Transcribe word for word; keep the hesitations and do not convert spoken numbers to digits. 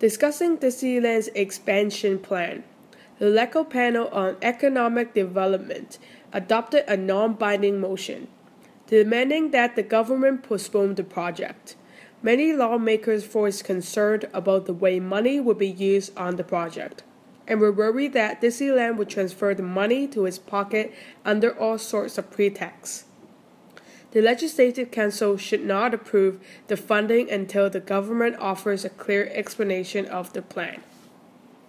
Discussing Disneyland's expansion plan, the LECO panel on economic development adopted a non-binding motion, demanding that the government postpone the project. Many lawmakers voiced concern about the way money would be used on the project, and were worried that Disneyland would transfer the money to its pocket under all sorts of pretexts. The Legislative Council should not approve the funding until the government offers a clear explanation of the plan.